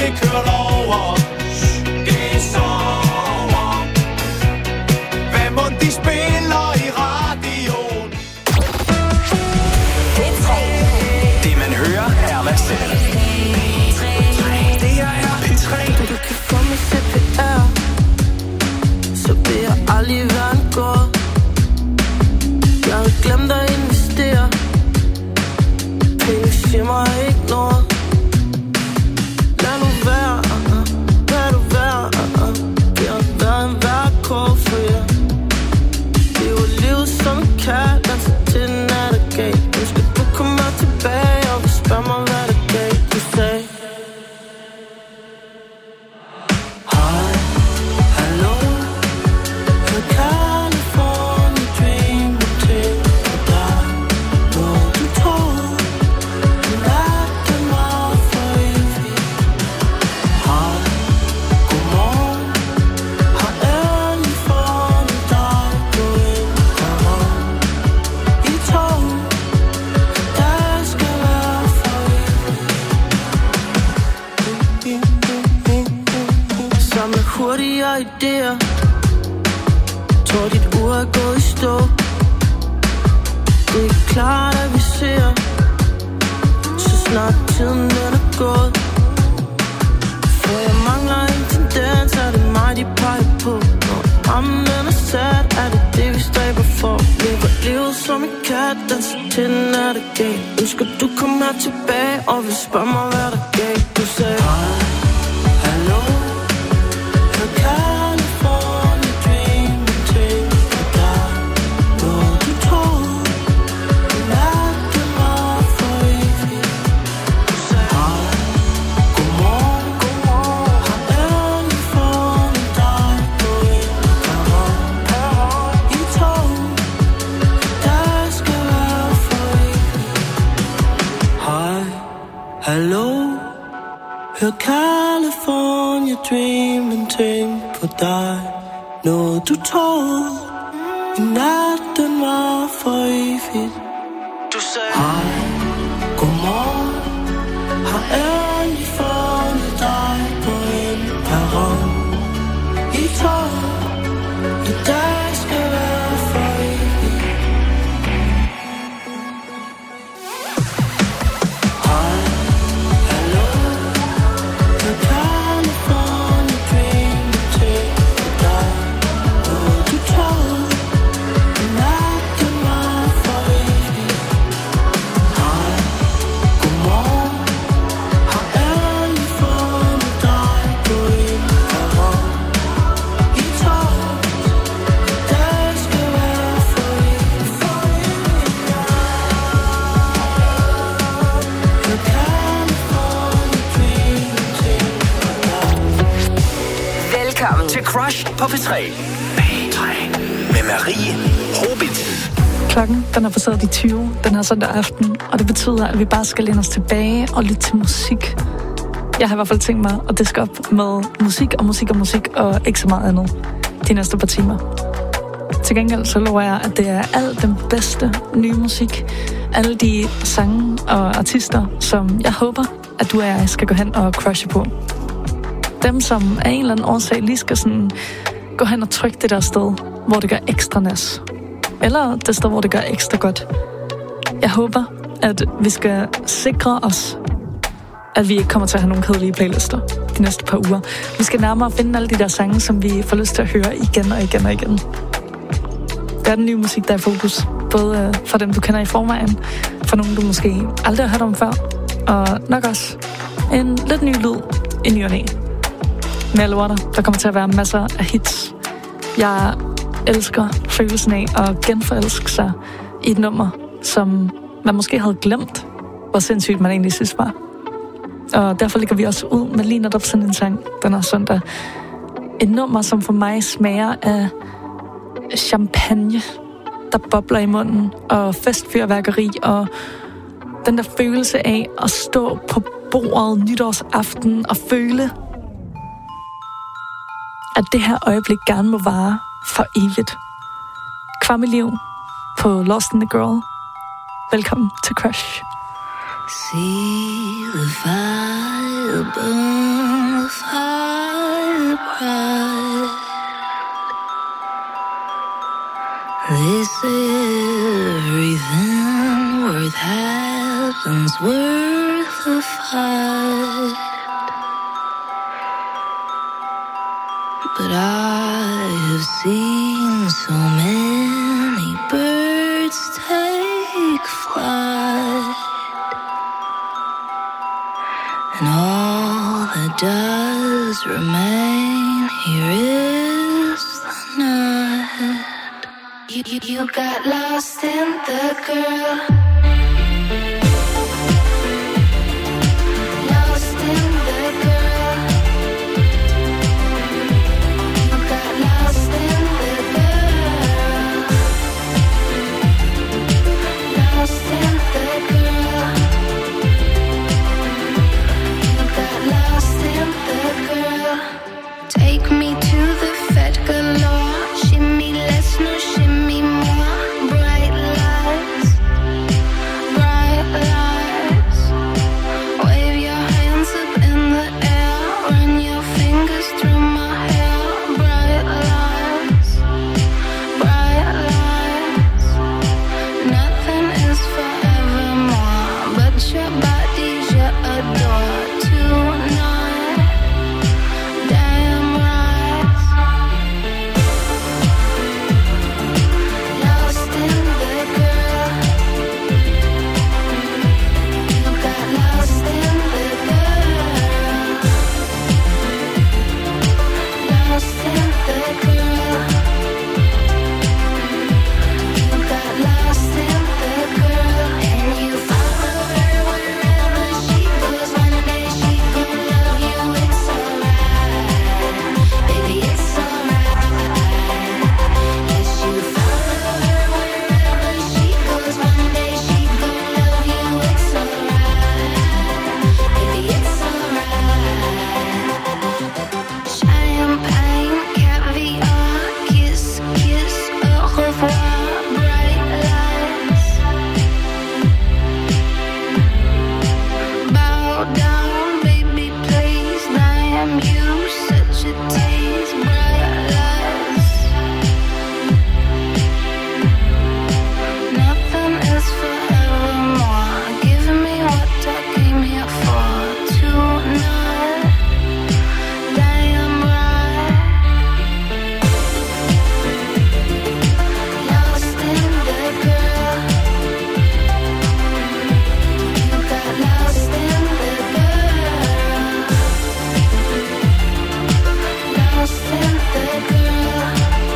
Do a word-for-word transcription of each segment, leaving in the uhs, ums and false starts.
det kører over. Det sover. Hvad må de spiller i radioen? Det man hører er hvad selv. Det her er P tre. Du kan få mig C P R, så vil jeg aldrig være en gård. Jeg havde glemt at investere. Penge siger mig ikke noget. Lad nu være, lad nu være. Det har været en værkår for jer. Det var livet som en kat, danser til den nattergal. Nu skal du komme mig tilbage og spørge mig hvad der gav. Du sagde hej, hallo, fra California dreamer til på dig. Hvor du tror natten var for evigt. Hej, godmorgen, har endelig fundet dig. Gå ind herom i tog, der skal være for evigt. Samle hurtigere idéer. Tror dit ur er gået i stå. Det er klart at vi ser, så snart tiden den er gået. For jeg mangler en tendens, er det mig de peger på. Når rammen den er sat, er det det vi stræber for. Lever livet som en kat, danser til den er det galt. Ønsker du komme her tilbage, og vil spørge mig hvad der galt. Du sagde hej, hallo, fra California dreamer til på dig. Hvor du tror natten var for evigt. Du sagde hej, godmorgen, har endelig fundet dig. Gå ind herom i tog, der skal være for evigt. Hej, hallo, hør California dreaming ting på dig. Noget du tog i natten var for evigt. Du sagde hej, godmorgen, har endelig fundet dig. På en perron i tog, i dag skal være for evigt. Hej, hallo, hør California dreamer til på dig. Hvor du tror natten var for evigt. Hej, godmorgen, har endelig fundet dig. Gå ind herom i tog, der skal være for evigt. For evigt, ja. Hør California dreamer til på dig. Velkommen til Crush på P tre. P tre med Marie Hobit. Klokken den er passeret de tyve den her søndag aften, og det betyder, at vi bare skal læne os tilbage og lytte til musik. Jeg har i hvert fald tænkt mig at diske op med musik og musik og musik og ikke så meget andet de næste par timer. Til gengæld så lover jeg, at det er alt den bedste nye musik. Alle de sange og artister, som jeg håber, at du og jeg skal gå hen og crushe på. Dem, som af en eller anden årsag lige skal sådan gå hen og trykke det der sted, hvor det gør ekstra nas. Eller det sted, hvor det gør ekstra godt. Jeg håber, at vi skal sikre os, at vi ikke kommer til at have nogle kedelige playlister de næste par uger. Vi skal nærmere finde alle de der sange, som vi får lyst til at høre igen og igen og igen. Det er den nye musik, der er i fokus. Både for dem, du kender i forvejen, for nogen, du måske aldrig har hørt om før, og nok også en lidt ny lyd i ny og næ. Men jeg lover dig, der kommer til at være masser af hits. Jeg elsker følelsen af at genforelske sig i et nummer, som man måske havde glemt, hvor sindssygt man egentlig synes var. Og derfor ligger vi også ud med lige netop sådan en sang den her søndag. Et nummer, som for mig smager af champagne, der bobler i munden, og festfyrværkeri, og den der følelse af at stå på bordet nytårsaften og føle, at det her øjeblik gerne må vare for evigt. Kvam i liv på Lost in the Girl. Velkommen til Crush. See the fire burn pride. They say everything worth having's worth a fight. But I have seen so many birds take flight, and all that does remain here is the night. You, you, you got lost in the girl. Lost in the girl. You got lost in the girl. Lost in the girl. You got lost in the girl. Take me to the fat galore. Shimmy less, no shimmy more. Bright lights, bright lights. Wave your hands up in the air. Run your fingers through my hair. Bright lights, bright lights. Nothing is forevermore but your body you adore tonight. Damn right. Lost in the girl. You got lost in the girl. Lost in the girl. You got lost in the girl. And you follow her wherever she goes. One day she gon' love you, it's alright. Baby, it's alright. Yes, you follow her wherever she goes. One day she gon' love you, it's alright. Baby, it's alright. Champagne, caviar, kiss, kiss, au revoir. Bright lights. Bow down, baby, please. Damn, you such a tease. Bright lights. Nothing is forevermore. Give me what I came here for tonight. Damn right. Lost in the girl. You got lost in the girl. Lost in the girl.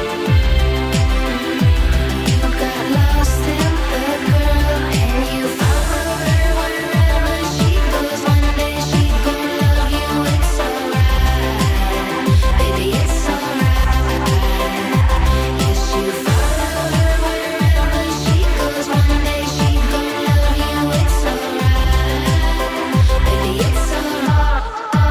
You got lost in the girl. And you follow her wherever she goes. One day she gon' love you, it's alright. Baby, it's alright. Yes, you follow her wherever she goes. One day she gon' love you, it's alright. Baby, it's alright.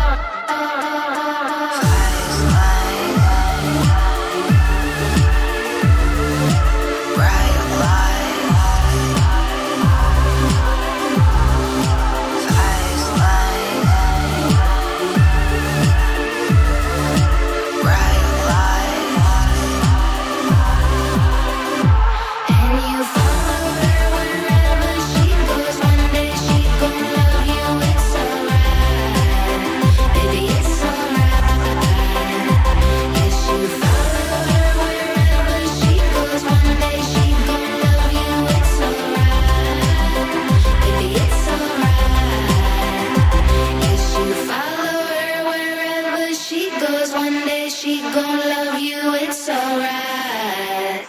Bright light. Fast light. Bright light. And you follow her wherever she goes. One day she gon' love you, it's alright. Baby, it's alright. Yes, you follow her wherever she goes. One day she gon' love you, it's alright. Baby, it's alright. Yes, you follow her wherever she goes. One day she gon' love you, it's alright.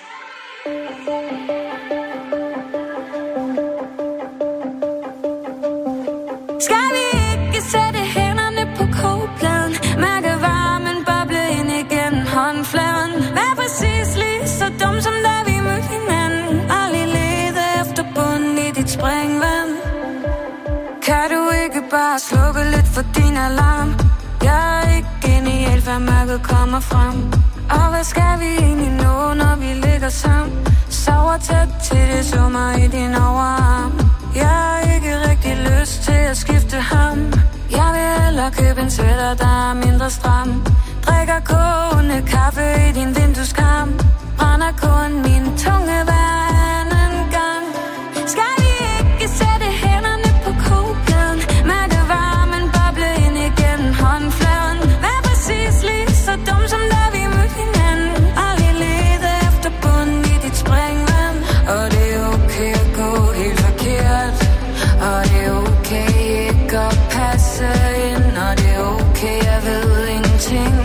Skal vi ikke sætte hænderne på kogepladen? Mærke varmen boble ind igennem håndfladen. Vær præcis lige så dum som da vi mødte hinanden. Og lige lede efter bunden i dit springvand. Kan du ikke bare slukke lidt for din alarm? Jeg er ikke genial, før mørket kommer frem. Og hvad skal vi egentlig nå, når vi ligger sammen? Sover tæt til det summer i din overarm. Jeg har ikke rigtig lyst til at skifte ham. Jeg vil hellere købe en sweater, der er mindre stram. Drikker kogende kaffe i din vindueskarm. Brænder kun min tunge hver anden gang. Skal vi ikke sætte hænderne på kogepladen? Mærke varmen boble ind igennem håndfladen. Vær præcis lige så dum som da vi mødte hinanden. Aldrig lede efter bunden i dit springvand. Og det er okay at gå helt forkert. Og det er okay ikke at passe ind. Og det er okay, jeg ved ingenting.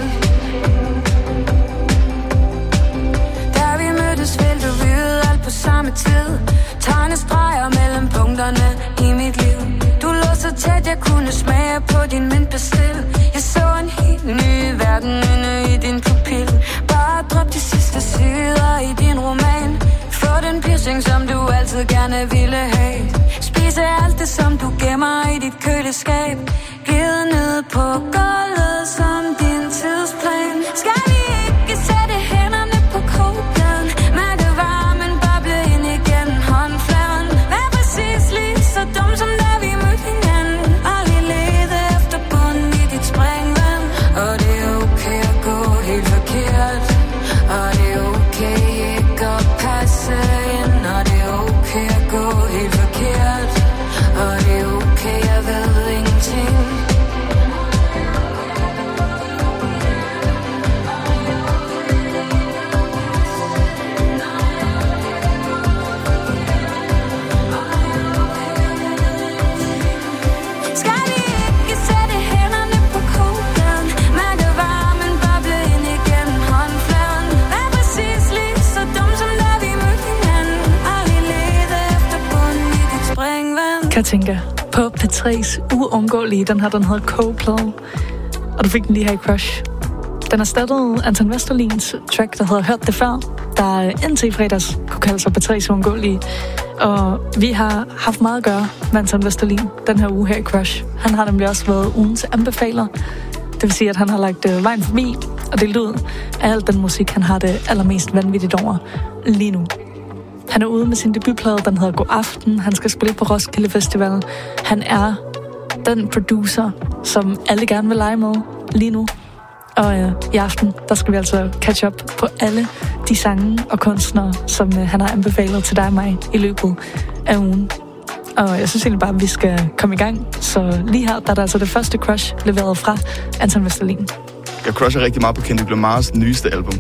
Da vi mødtes, ville du vide alt på samme tid. Tegne streger mellem punkterne i mit liv. Du lå så tæt, jeg kunne smage på din mintbestil. Jeg så en helt ny verden inde i din pupil. Bare drop de sidste sider i din roman. Få den piercing, som du altid gerne ville have. Spise alt det, som du gemmer i dit køleskab. Glide ned på gulvet som din tidsplan. Skal vi ikke sætte hænderne på kogepladen? Mærke varmen boble ind igennem håndfladen. Vær præcis lige så dum som da vi mødte hinanden. Aldrig lede efter bunden i dit springvand. Og det er okay at gå helt forkert. Og det er okay ikke at passe ind. Og det er okay at gå helt forkert. Og det er okay, jeg ved ingenting. Skal vi ikke sætte hænderne på kogepladen? Mærke varmen boble ind igennem håndfladen. Vær præcis lige så dum som da vi mødte hinanden. Aldrig lede efter bunden i dit springvand. Katinka på P tre's uundgåelige. Den her, den hedder Kogeplade. Og du fik den lige her i Crush. Den erstattede Anton Vesterlins track, der hedder Hørt det før, der indtil i fredags kunne kalde sig P tre's uundgåelige. Og vi har haft meget at gøre med Anton Vesterlin den her uge her i Crush. Han har nemlig også været ugens anbefaler. Det vil sige, at han har lagt øh, vejen forbi og delt ud af al den musik, han har det allermest vanvittigt over lige nu. Han er ude med sin debutplade, den hedder God Aften. Han skal spille på Roskilde Festival. Han er den producer, som alle gerne vil lege med lige nu. Og øh, i aften, der skal vi altså catch up på alle de sange og kunstnere, som øh, han har anbefalet til dig og mig i løbet af ugen. Og jeg synes egentlig bare, at vi skal komme i gang. Så lige her, der er der altså det første Crush leveret fra Anton Vesterlin. Jeg crusher rigtig meget på Kendrick Lamars nyeste album,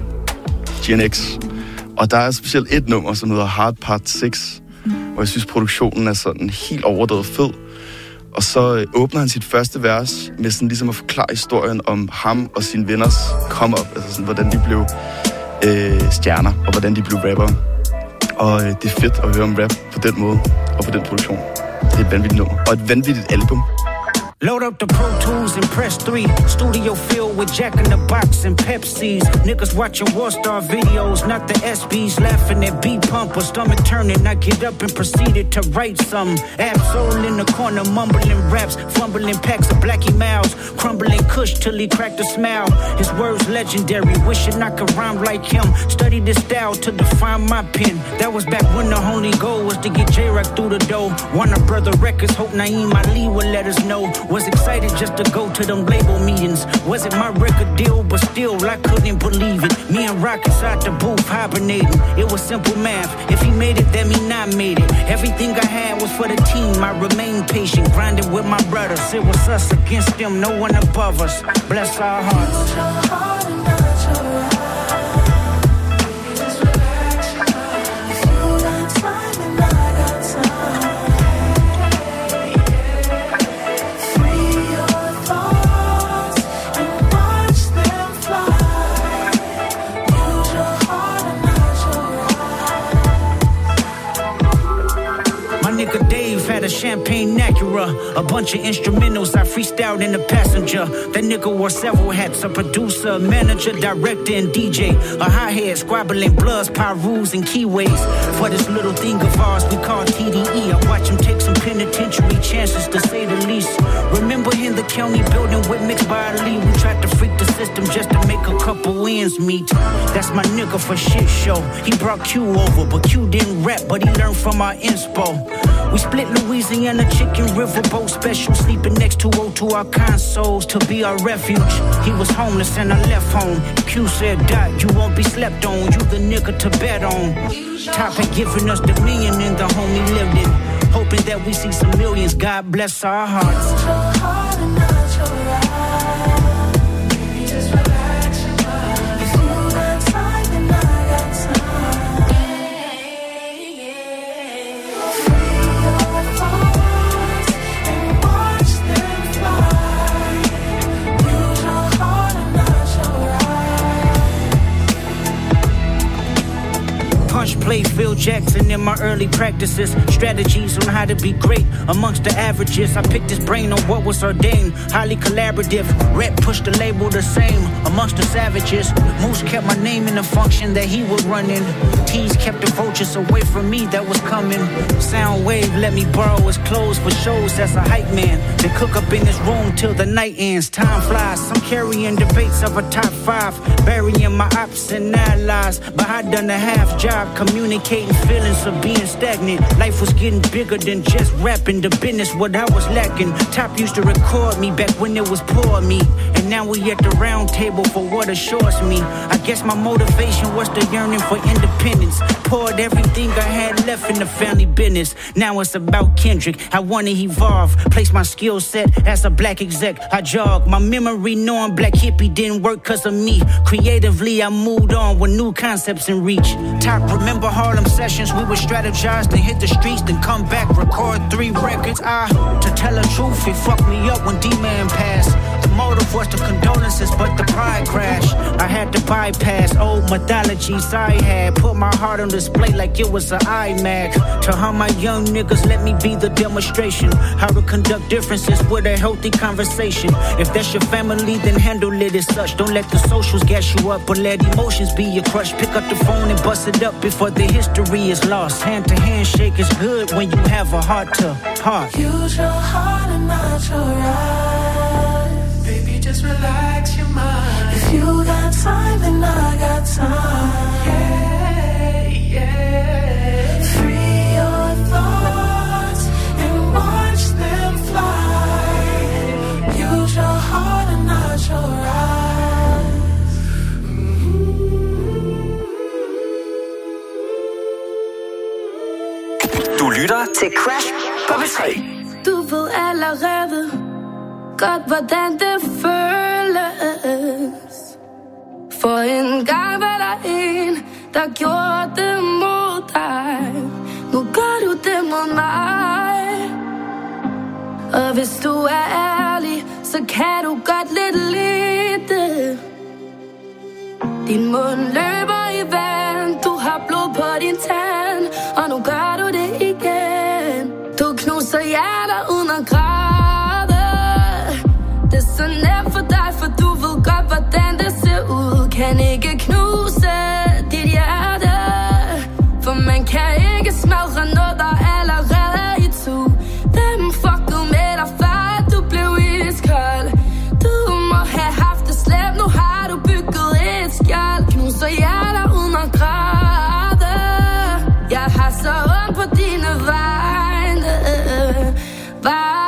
G N X. Og der er specielt et nummer, som hedder Hard Part seks, mm. hvor jeg synes, produktionen er sådan helt overdrevet fed. Og så øh, åbner han sit første vers med sådan ligesom at forklare historien om ham og sine venners come-up. Altså sådan, hvordan de blev øh, stjerner, og hvordan de blev rapper. Og øh, det er fedt at høre om rap på den måde, og på den produktion. Det er et vanvittigt nummer, og et vanvittigt album. Load up the Pro Tools and press three. Studio filled with Jack in the Box and Pepsis. Niggas watching Warstar videos, not the S Bs. Laughing at B-Pump or stomach turning. I get up and proceeded to write some. Absol in the corner, mumbling raps. Fumbling packs of Blackie Mouse. Crumbling Kush till he cracked a smile. His words legendary, wishing I could rhyme like him. Studied this style to define my pen. That was back when the only goal was to get J-Rock through the door. Warner Brother Records, hope Naeem Ali would let us know. Was excited just to go to them label meetings. Wasn't my record deal, but still I couldn't believe it. Me and Rock inside the booth hibernating. It was simple math. If he made it, that mean I made it. Everything I had was for the team. I remained patient, grinding with my brothers. It was us against them, no one above us. Bless our hearts. Had a champagne Acura, a bunch of instrumentals I freestyled in the passenger. That nigga wore several hats, a producer, manager, director, and D J. A hi-hat, squabbling bloods, pyrus, and keyways. For this little thing of ours we call T D E. I watch him take some penitentiary chances, to say the least. Remember in the county building with mixed by Ali, we tried to freak the system just to make a couple ends meet. That's my nigga for shit show. He brought Q over, but Q didn't rap, but he learned from our inspo. We split Louisiana chicken riverboat special, sleeping next to O to our consoles to be our refuge. He was homeless and I left home. Q said, Dot, you won't be slept on. You the nigga to bet on. Top had given us dominion in the home he lived in. Hoping that we see some millions. God bless our hearts. Play Phil Jackson in my early practices. Strategies on how to be great amongst the averages. I picked his brain on what was ordained. Highly collaborative. Rep pushed the label the same amongst the savages. Moose kept my name in the function that he was running. T's kept the vultures away from me that was coming. Soundwave let me borrow his clothes for shows as a hype man. They cook up in his room till the night ends. Time flies. I'm carrying debates of a top five. Burying my ops and allies. But I done a half job communicating feelings of being stagnant. Life was getting bigger than just rapping. The business, what I was lacking. Top used to record me back when it was poor me. And now we at the round table for what assures me. I guess my motivation was the yearning for independence. Poured everything I had left in the family business. Now it's about Kendrick. I wanna evolve. Place my skill set as a black exec. I jog. My memory knowing black hippie didn't work cause of me. Creatively I moved on with new concepts in reach. Top remember Harlem sessions, we would strategize to hit the streets, then come back, record three records. I, to tell the truth, it fucked me up when D-Man passed. The motive was the condolences, but the pride crashed. I had to bypass old mythologies I had, put my heart on display like it was an iMac. To how my young niggas let me be the demonstration, how to conduct differences with a healthy conversation. If that's your family, then handle it as such. Don't let the socials gas you up, but let emotions be your crush. Pick up the phone and bust it up before the history is lost. Hand to handshake is good when you have a heart to heart. Use your heart and not your eyes. Baby, just relax your mind. If you got time, then I got time. Yeah, yeah. Free your thoughts and watch them fly. Use your heart and not your eyes. Du lytter til Crash på P tre. Du ved allerede godt, hvordan det føles. For en gang var der en, der gjorde det mod dig. Nu gør du det mod mig. Og hvis du er ærlig, så kan du godt lidt lide det. Din mund løber i vand, du har blod på din tand, og nu gør du det igen. Du knuser hjerter uden at græde. Det er så nemt for dig, for du ved godt, hvordan det ser ud. Kan ikke knuse dit hjerte, for man kan ikke smadre noget, der allerede er i tu. Dem fuckede med dig, før du blev iskold. Du må have haft det slemt, nu har du bygget et skjold. Knuser hjerter uden at græde. Jeg har så ondt på dine vegne, vegne.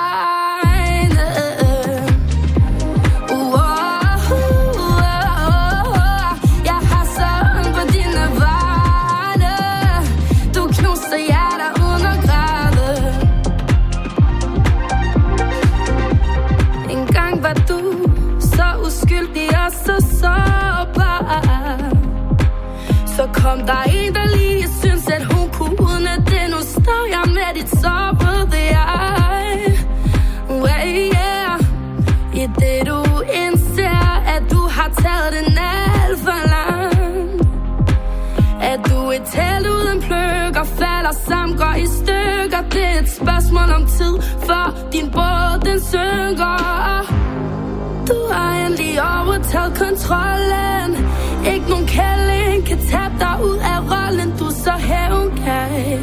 Så kom der en, der lige synes, at hun kunne det. Nu står jeg med dit sårede eye. Well, yeah. I det du indser, at du har taget den alt for langt. At du er tæt uden pløk og falder sammen, går i stykker. Det er et spørgsmål om tid, for din båd den synker. Du har endelig overtaget kontrollen. Ikke nogen kælling kan tabe dig ud af rollen. Du så hævngal.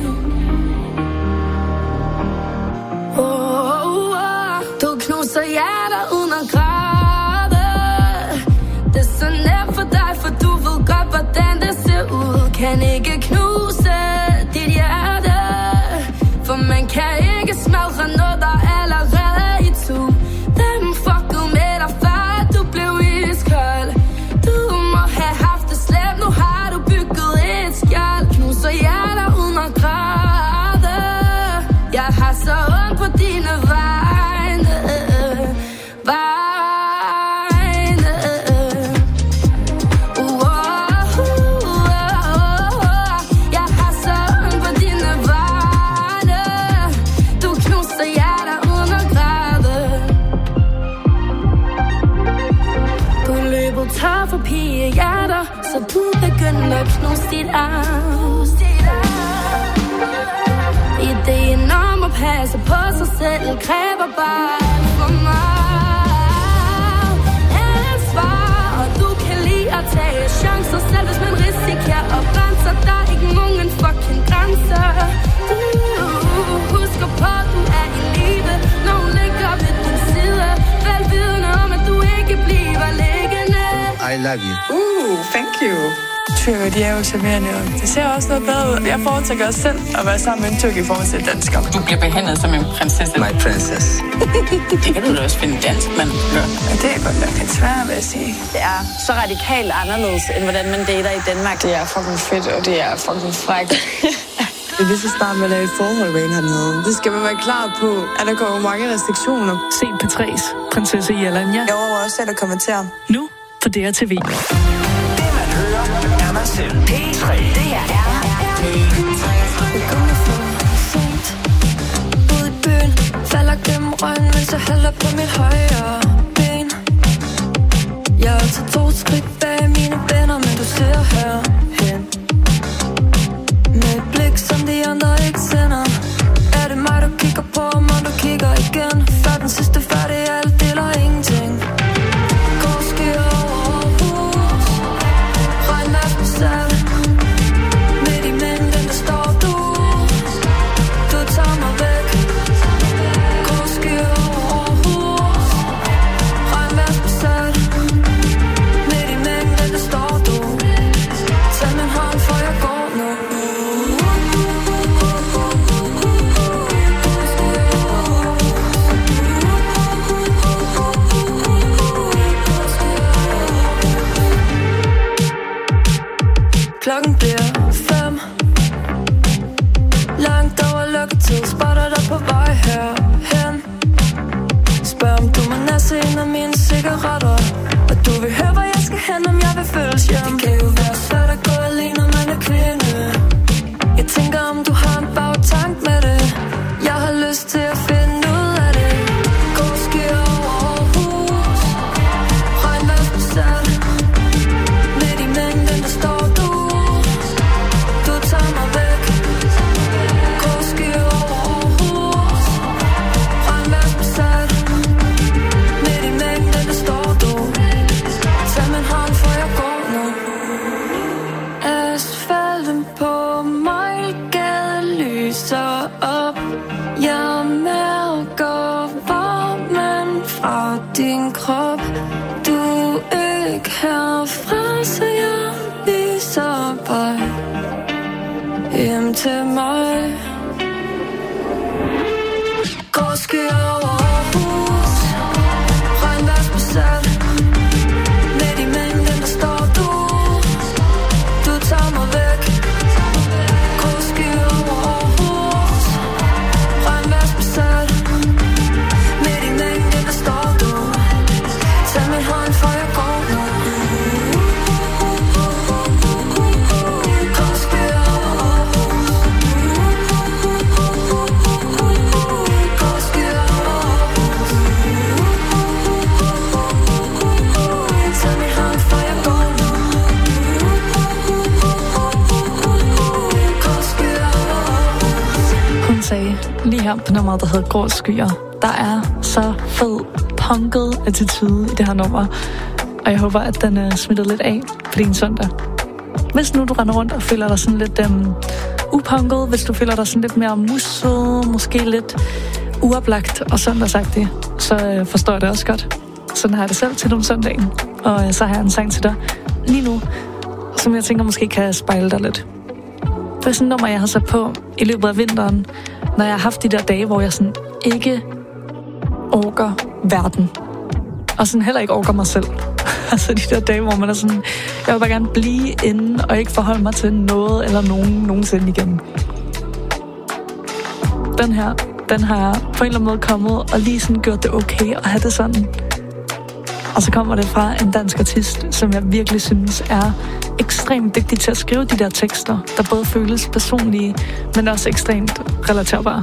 Oh, oh, oh. Du knuser hjerter uden at græde. Det er så nemt for dig, for du ved godt, hvordan det ser ud. Kan ikke knuse dit hjerte, for man løbet tør for pigehjerter, så du begynder at knuse dit arm. Ideen om at passe på sig selv kræver bare for meget ansvar, og du kan lide at tage chancer, selv hvis man risikerer at brænde sig. Der er ikke nogen fucking grænser. Du husker på, at du er i live, når hun ligger ved din side, velvidende om, at du ikke bliver liggende. I love you. Uh, thank you. Tykker, de er jo charmerende, og det ser også noget bedre ud. Jeg foretrækker også selv at være sammen med en tyrk i forhold til dansker. Du bliver behandlet som en prinsesse. My princess. Det kan du da også finde dansk, man gør. Ja, det er godt nok lidt svært, vil jeg sige. Det er så radikalt anderledes, end hvordan man dater i Danmark. Det er fucking fedt, og det er fucking frækt. Hvis vi starter med at lave et forhold med en hernede, det skal man være klar på, at der kommer mange restriktioner. Se P tre's Prinsesse i Alanya. Jeg overvejer også selv at kommentere. Nu på D R T V. Det man hører er mig selv. P tre. Det her er P tre. Jeg kommer for sent ud i byen, falder gennem røgen, mens jeg hælder på mit højre ben. Jeg er til to skridt bag mine venner, men du ser herhen med et blik, som de andre ikke sender. Er det mig, du kigger på mig, du kigger igen? Før den sidste færdig, alt deler ingenting. Går skyer over hus, regnvejr på salg. Midt i mængden, der står du. Du tager mig væk. Går skyer over hus, regnvejr på salg. Midt i mængden, der står du. Tag min hånd, for jeg går nu. Klokken bliver fem. Langt over lukketid. Spotter dig på vej herhen. Spørg om du må næse en af mine cigaretter, og du vil høre hvor jeg skal hen, om jeg vil følges hjem. Det kan jo være svært at gå alene, når man er kvinde. Jeg tænker om du har en bagtank med det. Jeg har lyst til at finde ud af det. Gå skyer over hus, regnvejr på salg. Midt i mængden, der står du. Du tager mig væk. Gå skyer over hus, regnvejr på salg. Midt i mængden, der står du. Tag min hånd, for jeg går nu. Asfalten på Mejlgade lyser op. Jeg mærker varmen fra din krop. Du er ikke herfra, så jeg viser vej hjem til mig. Går skyer over hus, regnvejr på salg. Midt i mængden, der står du. Du tager mig væk. Går skyer over hus, regnvejr på salg. Midt i mængden, der står du. Tag min hånd, for jeg går nu. Går skyer over hus, går skyer over hus. Tag min hånd, for jeg går nu. Går skyer over hus. Hun sagde lige her på nummeret, der hedder Grå Skyer. Der er så fed punket attitude i det her nummer, og jeg håber, at den er smittet lidt af på din søndag. Hvis nu du render rundt og føler dig sådan lidt um, upunket, hvis du føler dig sådan lidt mere musset, måske lidt uoplagt og søndagsagtigt, så uh, forstår jeg det også godt. Sådan har jeg det selv til om søndagen, og uh, så har jeg en sang til dig lige nu, som jeg tænker måske kan spejle dig lidt. Det er sådan et nummer, jeg har sat på i løbet af vinteren, når jeg har haft de der dage, hvor jeg sådan ikke orker verden. Og sådan heller ikke orker mig selv. Altså de der dage, hvor man er sådan, jeg vil bare gerne blive inde og ikke forholde mig til noget eller nogen nogensinde igen. Den her, den har på en eller anden måde kommet og lige sådan gjort det okay at have det sådan. Og så kommer det fra en dansk artist, som jeg virkelig synes er ekstremt dygtig til at skrive de der tekster, der både føles personlige, men også ekstremt relaterbare.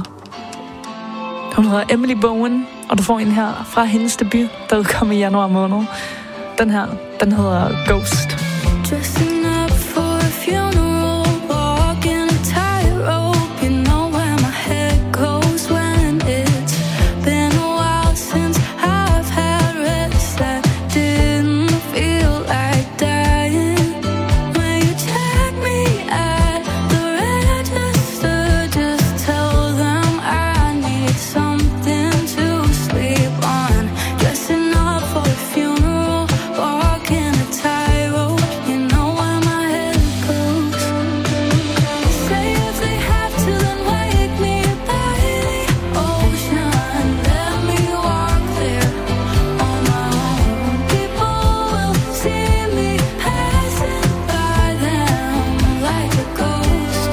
Hun hedder Emily Bowen, og du får en her fra hendes debut, der udkom i januar måned. Den her, den hedder Ghost. Dressing up for a funeral, walking a tightrope. You know where my head goes when it's been a while since I've had rest. I didn't feel like dying. When you check me at the register, just tell them I need something to sleep on. Dressing up for a funeral, walking a tightrope. You know where my head goes. Say if they have to, then wake me by the ocean. Let me walk there on my own. People will see me passing by them like a ghost.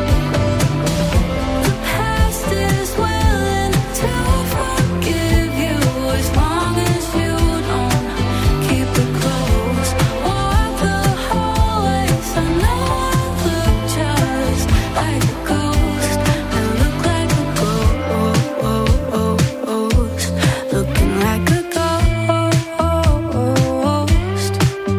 The past is willing to forgive you as long as you don't keep it close. Walk the hallways, I know I look just like a ghost. I look like a ghost, looking like a ghost.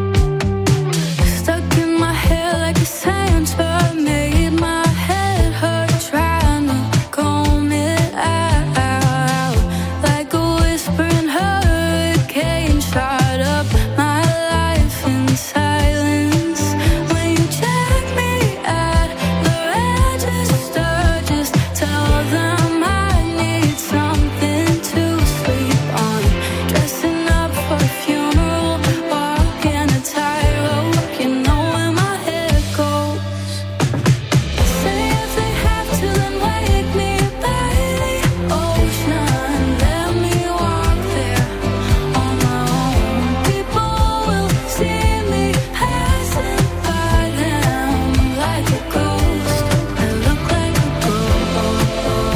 Stuck in my head like a center, made my head hurt trying to comb it out. Like a whispering hurricane, shot up my life in silence. When you check me at the register, just tell them I need something to sleep on. Dressing up for a funeral, walking a tightrope. You know where my head goes. Say if they have to, then wake me by the ocean. Let me walk there on my own. People will see me passing by them like a ghost. I look like a ghost,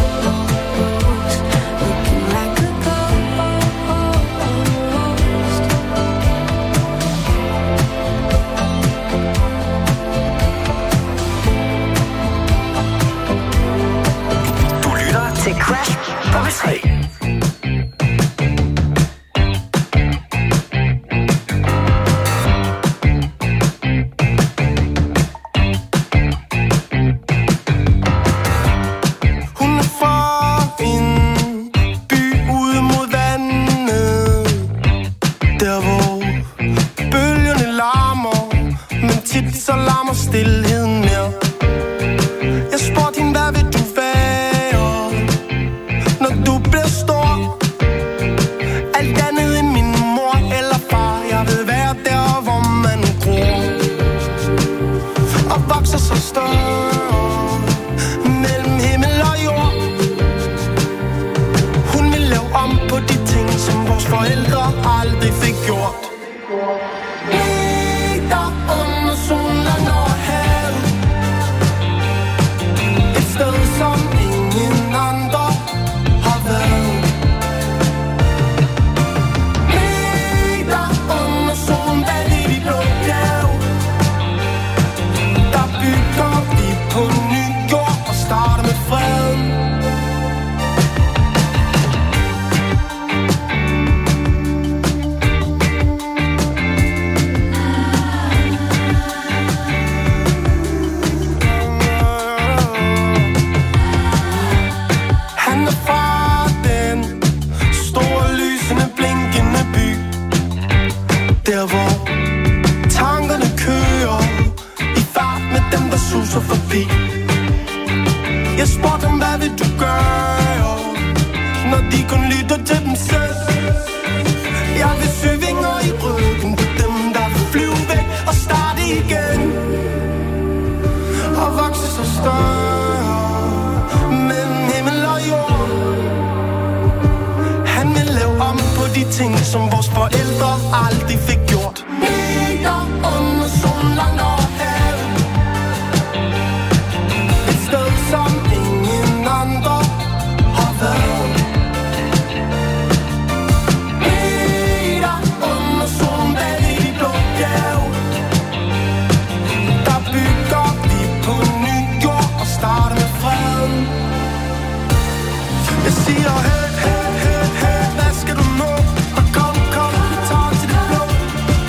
looking like a ghost. Du lytter til Crash på P tre. Hun er fra en by ude mod vandet, der hvor bølgerne larmer, men tit så larmer stilheden mere. Jeg spurgte hende, hvad vil du være, når du bliver stor? Alt andet end min mor eller far. Jeg vil være der, hvor man gror og vokser så større mellem himmel og jord. Hun vil lave om på de ting, som vores forældre aldrig fik gjort. Meter under solen og havet, et sted som ingen andre har været. Meter under solen bag i de blå bjerge, der bygger vi på ny jord og starter med freden. Han er fra den store, lysende, blinkende by, der hvor tankerne kører i fart med dem, der suser forbi. Jeg spurgte dem, hvad vil du gøre, når de kun lytter til dem selv? Jeg vil sy vinger i ryggen på dem, der vil flyve væk og starte igen og vokse så større mellem himmel og jord. Han vil lave om på de ting, som vores forældre aldrig fik gjort. Meter under solen, langt over havet, et sted som ingen andre har været. Meter under solen bag i de blå bjerge, der bygger vi på ny jord og starter med freden. Jeg siger hey, hey, hey, hey, hvad skal du nå? Og kom, kom, vi tager til det blå.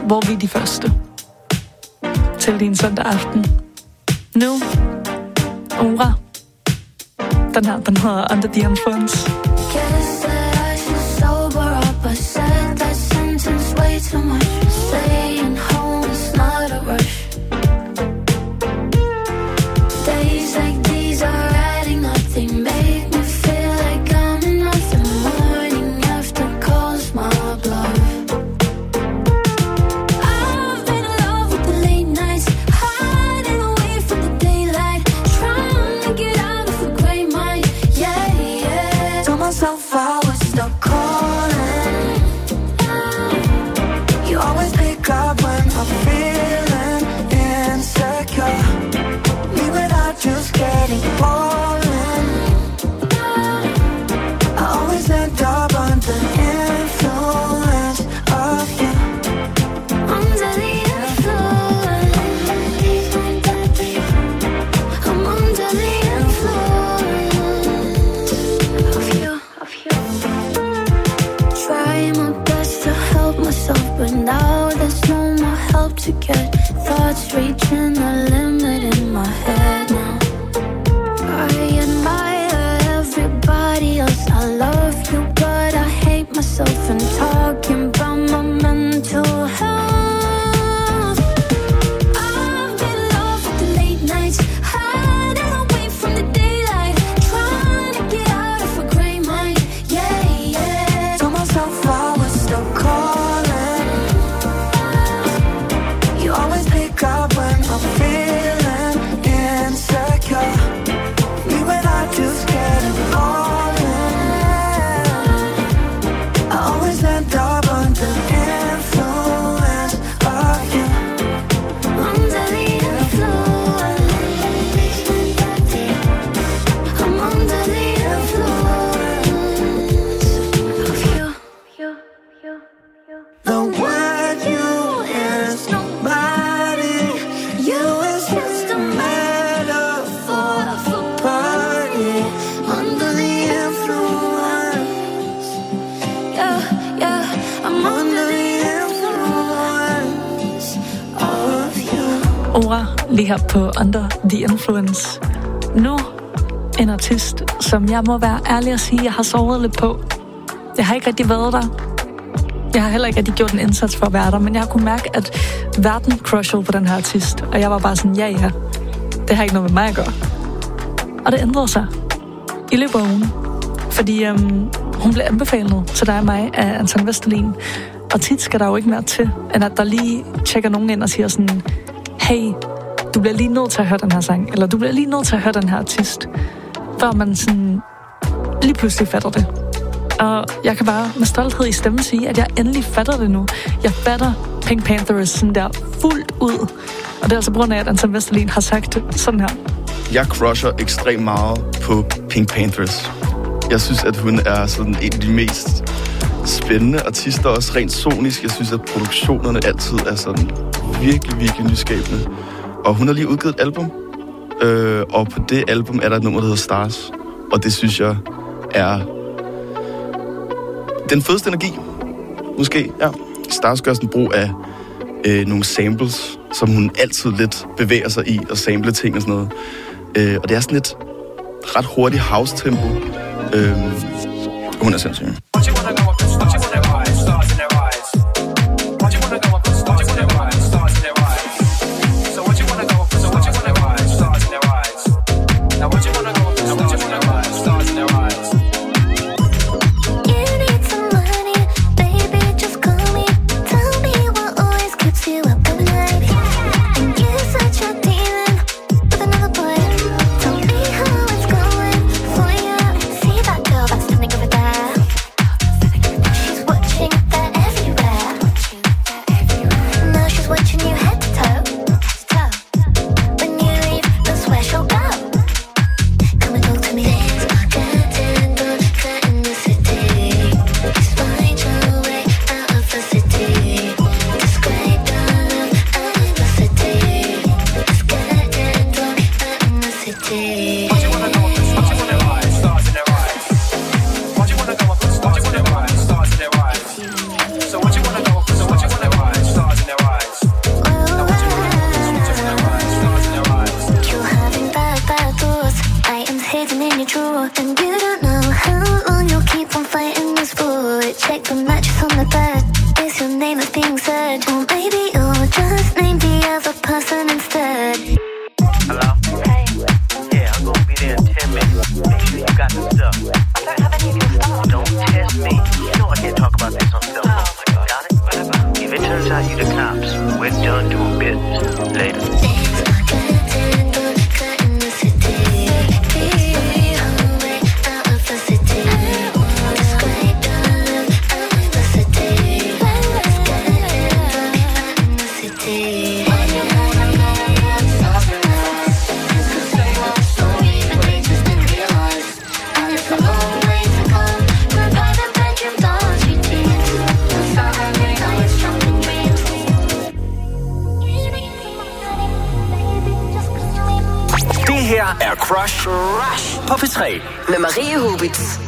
hvor vi er de første til din søndag aften. Nu, Ora. Den her, den hedder Under the Influence. Guess that I should sober up. I said that sentence way too much. Staying home is not a rush. Days like these are adding up. They make me feel like I'm enough. The morning after calls my bluff. I've been in love with the late nights, hiding away from the daylight, trying to get out of the gray mind. Yeah, yeah. Told myself I would stop calling. You always pick up when I'm feeling insecure. Me without just getting boring. I always end up under influence of you. Under the influence. I'm under the influence of you, of you. Trying my best to help myself, but now there's no more help to get. Thoughts reaching the limit in my head now. I admire everybody else. I love you, but I hate myself. And talking about my mental health. I've been in love with the late nights, hiding away from the daylight, trying to get out of a gray mind. Yeah, yeah. Told myself I would stop calling. You always pick up when I'm feeling insecure. Me when I just get falling. I always end up under influence of you. Under the influence. I'm under the influence of you, you, you, you. The word you is nobody. You is just a metaphor for party. Under the influence. Yeah, yeah. I'm under the influence of you. Ora lige her på Under the Influence. Nu en artist, som jeg må være ærlig at sige, jeg har sovet lidt på. Jeg har ikke rigtig været der. Jeg har heller ikke rigtig gjort en indsats for at være der, men jeg har kunnet mærke, at verden crushede på den her artist. Og jeg var bare sådan, ja ja, det har ikke noget med mig at gøre. Og det ændrede sig i løbet af ugen. Fordi øhm, hun blev anbefalet til dig og mig af Anton Vesterlin. Og tit skal der jo ikke mere til, end at der lige tjekker nogen ind og siger sådan, hey, du bliver lige nødt til at høre den her sang, eller du bliver lige nødt til at høre den her artist. Før man sådan lige pludselig fatter det. Og jeg kan bare med stolthed i stemmen sige, at jeg endelig fatter det nu. Jeg fatter Pink Panthers sådan der fuldt ud. Og det er altså på grund af, at Anton Vesterlin har sagt sådan her. Jeg crusher ekstremt meget på Pink Panthers. Jeg synes, at hun er sådan en af de mest spændende artister, også rent sonisk. Jeg synes, at produktionerne altid er sådan virkelig, virkelig nyskabende. Og hun har lige udgivet et album, øh, og på det album er der et nummer, der hedder Stars. Og det synes jeg er den fedeste energi, måske, ja. Stars gør sådan brug af øh, nogle samples, som hun altid lidt bevæger sig i, og sample ting og sådan noget. Øh, og det er sådan et ret hurtigt house-tempo. Øh, hun er sindssyg. Tell me who it's going for you. See that girl that's standing over there. said, well, maybe you'll just name the other person instead. Hello? Hey. Yeah, I'm gonna be there in ten minutes. Make sure you got the stuff. I don't have any of your stuff. Don't test me. You know I can't talk about this on cell phone. Oh my God. Got it? Whatever. If it turns out you the cops, we're done doing business. Later. Her er Crush Rush på P tre med Marie Hubitz.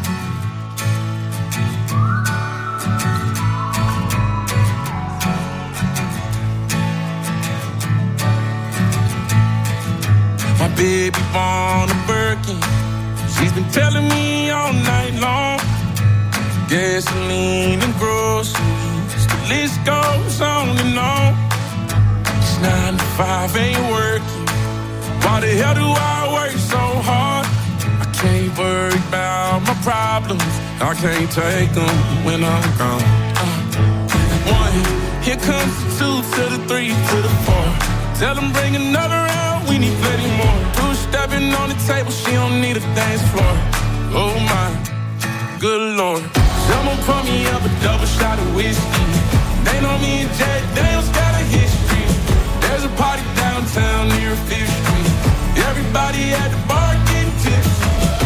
My baby born a Birkin. She's been telling me all night long. Gasoline and groceries, the list goes on and on. It's nine to five, ain't working. Why the hell do I work so hard? I can't worry about my problems. I can't take them when I'm gone. Uh, one, here comes the two to the three to the four. Tell them bring another round, we need plenty more. Two stepping on the table, she don't need a dance floor. Oh my, good Lord. Someone pour me up a double shot of whiskey. They know me and Jay Daniels got a history. There's a party downtown near Fifth Street. Everybody at the bar getting tipsy.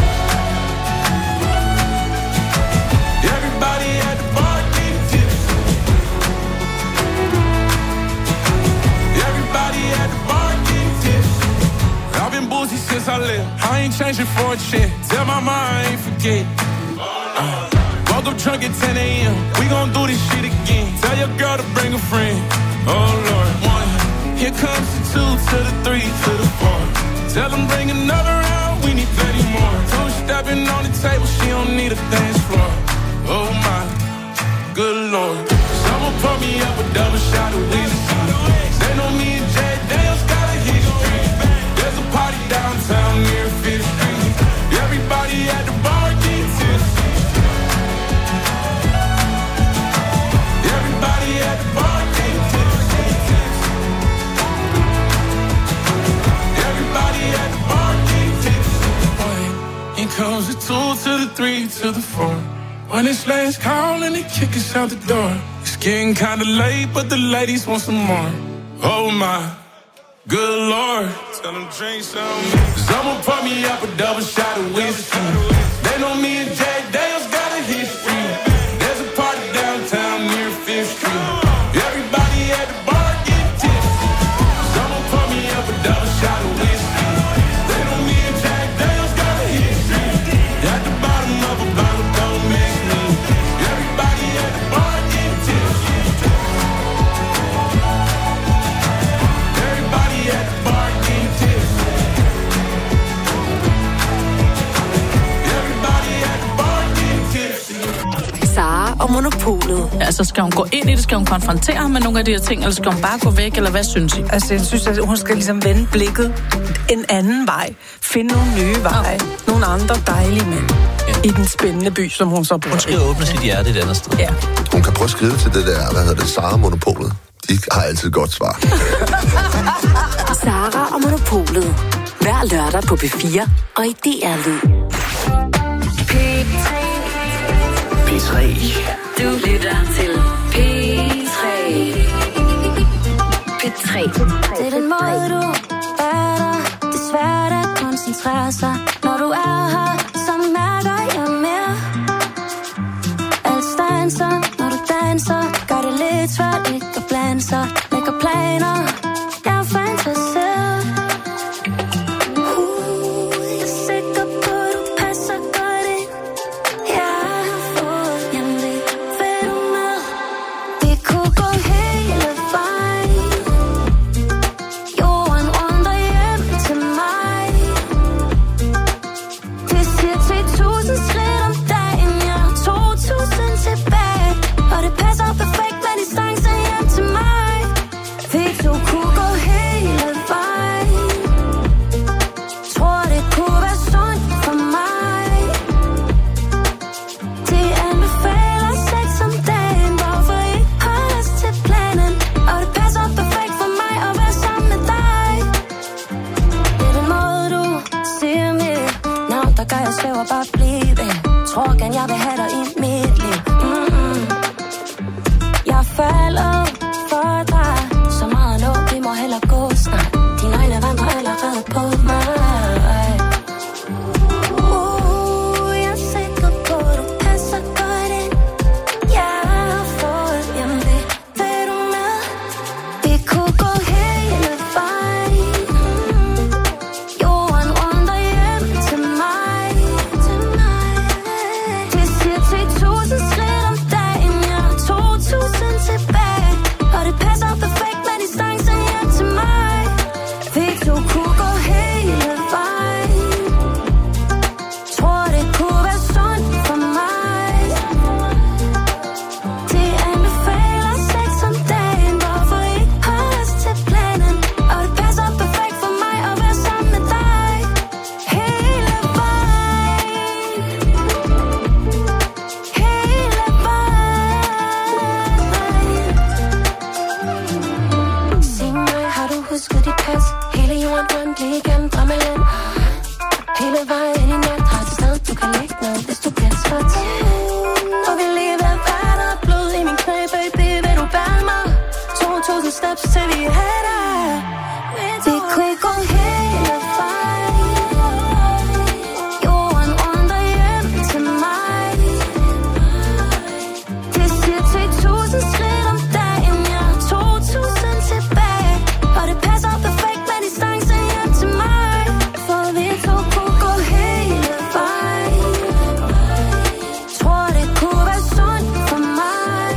Everybody at the bar getting tipsy. Everybody at the bar getting tipsy. I've been boozy since I left. I ain't changing for a check. Tell my mind I ain't forget. Uh, woke up drunk at ten a.m. We gon' do this shit again. Tell your girl to bring a friend. Oh Lord, one. Here comes the two to the three to the four. Tell them bring another round, we need plenty more. Two stepping on the table, she don't need a dance floor. Oh my, good Lord. Someone pour me up a double shot of whiskey. They know me and Jay Daniels got a history. There's a party downtown near Fifth Street. Everybody at the bar getting tipsy. Everybody at the bar getting tipsy. Everybody at the bar getting tipsy. Here comes the two to the three to the four. When it's last call and they kick us out the door. It's getting kinda late, but the ladies want some more. Oh my, good Lord. Tell them drink some. Someone pour me up a double shot of whiskey. They know me and Jay Daniels got a history. There's a party downtown near Fifth Street. Everybody at the bar getting tipsy. Someone pour me up a double shot of whiskey. They know me and Jay Daniels got a history. At the bottom of a bottle, don't miss me. Everybody at the bar getting tipsy. Everybody at the bar getting tipsy. Everybody at the bar getting tipsy. Sara og Monopolet. Altså, skal hun gå ind i det? Skal hun konfrontere ham med nogle af de her ting? Eller skal hun bare gå væk? Eller hvad synes I? Altså, jeg synes, at hun skal ligesom vende blikket en anden vej. Finde nogle nye veje. Ja. Nogle andre dejlige mænd. Ja. I den spændende by, som hun så bor. Hun skal åbne sit hjerte et andet sted. Ja. Hun kan prøve at skrive til det der, hvad hedder det, Sara Monopolet. De har altid et godt svar. Sara og Monopolet. Hver lørdag på P fire og i D R Lyd. P tre. P tre. Du lytter til P tre. P tre. Det er den måde, du er der. Det er svært at koncentrere sig. Når du er her, så mærker jeg mere. Alt stanser, når du danser. Gør det lidt svært ikke at blande sig. Lægger planer, jeg er fantaseret. Tilbage. Og det passer perfekt med distancen, ja. skud dit pas. Hele jorden rundt, lige igennem drømmeland. Hele vejen ind i nat, har til sted, du kan lægge ned, hvis du bliver træt. Og vi lige ved vand og blod i min knæ, baby, vil du bære mig? To tusind steps til vi er der. Vi kunne ikke gå hele vejen. Jorden rundt og hjem til mig. Det siger til tusind skridt om dagen, jeg har to tusind tilbage. Og det passer perfekt med distancen hjem til mig. For vi to kunne gå hele vejen. Tror det kunne være sundt for mig.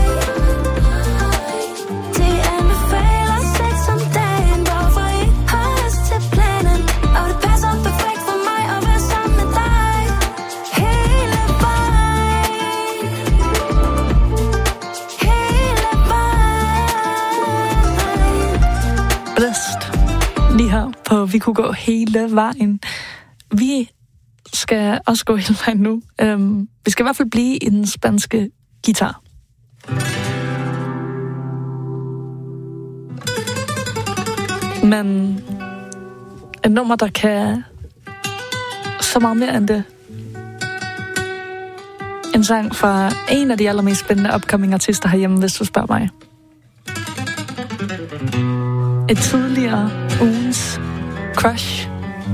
Det anbefaler sex om dagen, hvorfor I har os til planen. Og det passer perfekt for mig at være sammen med dig. Hele vejen. Hele vejen. Blæst. Lige her på Vi kunne gå hele vejen. Vi skal også gå hele vejen nu. Øhm, vi skal i hvert fald blive i den spanske guitar. Men et nummer, der kan så meget mere end det. En sang fra en af de allermest spændende upcoming artister herhjemme, hvis du spørger mig. Et tidligere ugens crush.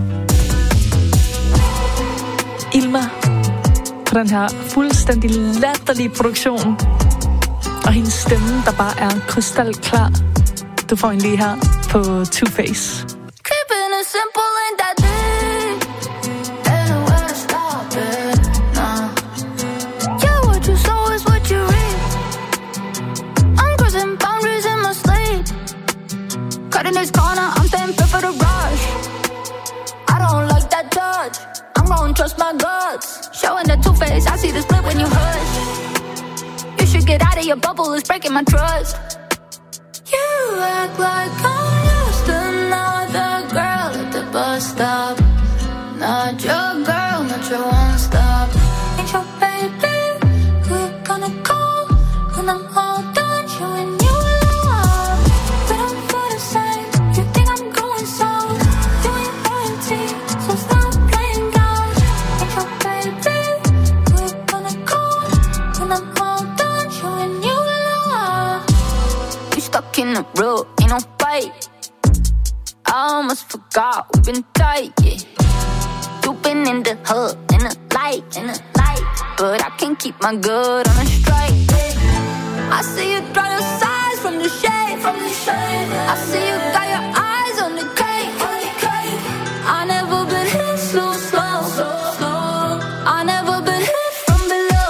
Ilma på den her fuldstændig latterlige produktion. Og hendes stemme, der bare er krystalklar. Du får en lige her på Two Face. Keeping it simple ain't that deep. Ain't nowhere to stop it, nah. Yeah, what you sow is what you reap. I'm crossing boundaries in my sleep. Cutting this corner, I'm staying fit for the rush. I don't like that touch. I'm gonna trust my guts. Showing the Two Face, I see the split when you hush. You should get out of your bubble, it's breaking my trust. You act like I'm just another girl at the bus stop. Not your girl, not your one stop. Ain't your baby, we're gonna call when I'm all done showing you love. But I'm for the same, you think I'm going soft. You ain't royalty, so stop playing God. Ain't your baby, we're gonna call when I'm all done showing you love. You stuck in the road, ain't no fight. I almost forgot we've been tight, yeah. You've been in the hood, in the light, in the light. But I can't keep my good on a strike, yeah. I see you draw your size from the shade, from the shade. Yeah. I see you got your eyes on the cake, on the cake. I never been hit so slow, so slow. I never been hit from below.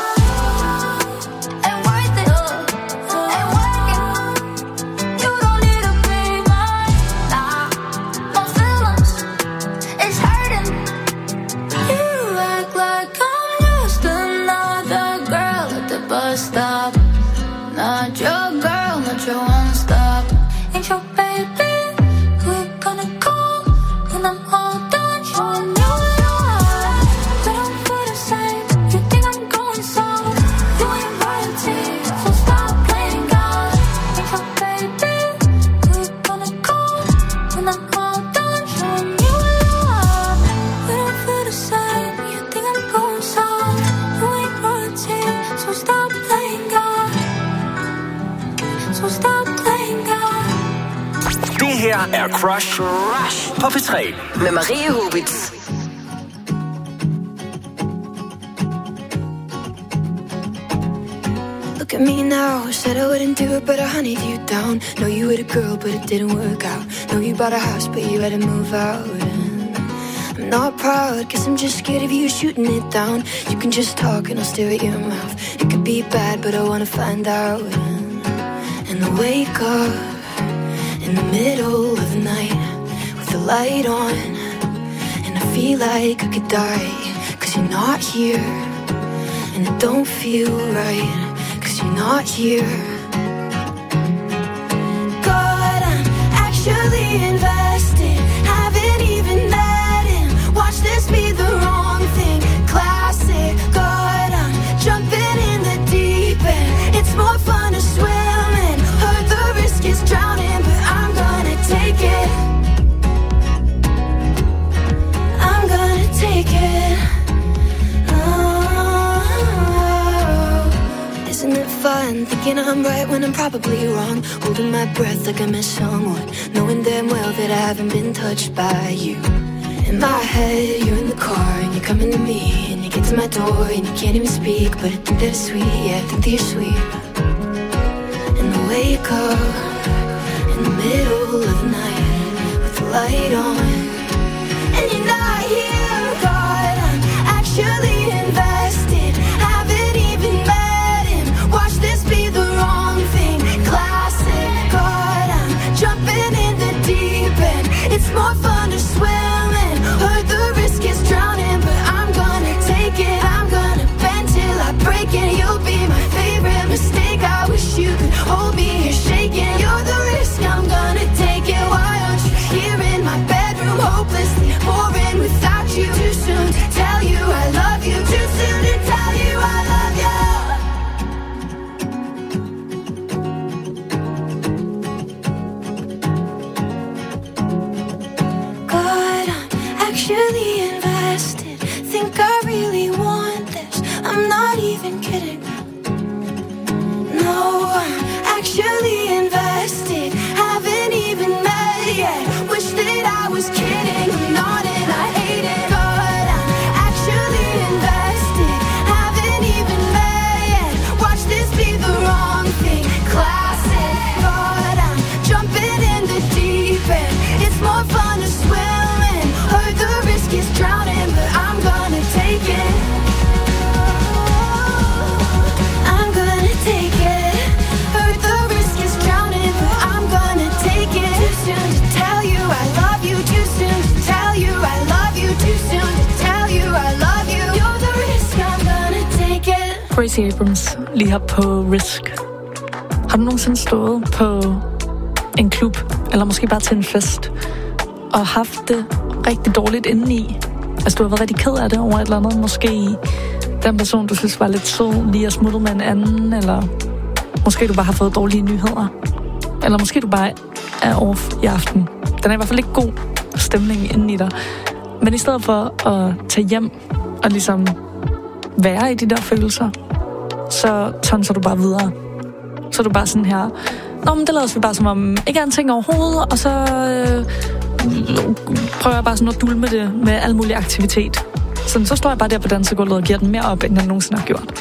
Ain't worth it, ain't working. You don't need to be mine, nah. My feelings, it's hurting. You act like I'm just another girl at the bus stop. Not your girl, not your one stop. Ain't your baby, we're gonna call when I'm all done showing you love. But I'm for the same, you think I'm going soft. You ain't royalty, so stop playing God. Ain't your baby, we're gonna call when I'm all done showing you love. But I'm for the same, you think I'm going soft. You ain't royalty, so stop playing God. So stop playing God. Det her er Crush Rush på P tre. Med Marie Hobitz. Look at me now, said I wouldn't do it, but I hunted you down. Know you were the girl, but it didn't work out. Know you bought a house, but you had to move out. And I'm not proud, guess I'm just scared of you shooting it down. You can just talk and I'll stare at your mouth. It could be bad, but I wanna find out. And, and I wake up in the middle of the night with the light on, and I feel like I could die, cause you're not here. And it don't feel right, cause you're not here. God, I'm actually invested, haven't even met him. Watch this be the wrong thing, classic. God, I'm jumping in the deep end. It's more fun to swim in, heard the risk is drowning, but I'm gonna take it. Thinking I'm right when I'm probably wrong. Holding my breath like I miss someone, knowing damn well that I haven't been touched by you. In my head, you're in the car and you're coming to me, and you get to my door and you can't even speak, but I think that it's sweet, yeah, I think that you're sweet. And I wake up in the middle of the night with the light on, and you're not here, God, I'm actually invested, haven't even met him, watch this be the wrong thing, classic, God, I'm jumping in the deep end, it's more fun to swim in, heard the risk is drowning, but I'm gonna take it, I'm gonna bend till I break it, you'll be my favorite mistake, I wish you could hold me here shaking, you're the risk, I'm gonna take it, why aren't you here in my bedroom, hopelessly boring without you, too soon to tell you I love you, too soon to tell you I love you. God, I'm actually invested, think I really want this, I'm not even kidding. No, I'm actually invested, haven't even met yet, wish that I was kidding, I'm not and I hate it. God, I'm actually invested, haven't even met yet, watch this be the wrong thing, classic. God, I'm jumping in the deep end, it's more fun to swim in, heard the risk is drowning, but I'm gonna take it, I'm gonna take it, heard the risk is drowning, but I'm gonna take it, too soon to tell you I love you, too soon to tell you I love you, too soon to tell you I love you, you're the risk, I'm gonna take it. Gracie Abrams lige her på Risk. Har du nogensinde stået på en klub, eller måske bare til en fest, og haft det rigtig dårligt indeni? Altså, du har været rigtig ked af det over et eller andet. Måske den person, du synes var lidt sød, lige at smutte med en anden, eller måske du bare har fået dårlige nyheder. Eller måske du bare er off i aften. Den er i hvert fald ikke god stemning inden i dig. Men i stedet for at tage hjem og ligesom være i de der følelser, så tonser du bare videre. Så er du bare sådan her, nå, men det lader vi bare som om ikke er en ting overhovedet, og så øh, prøver jeg bare sådan at dulme det med al mulig aktivitet. Sådan, så står jeg bare der på dansegulvet og giver den mere op, end jeg nogensinde har gjort.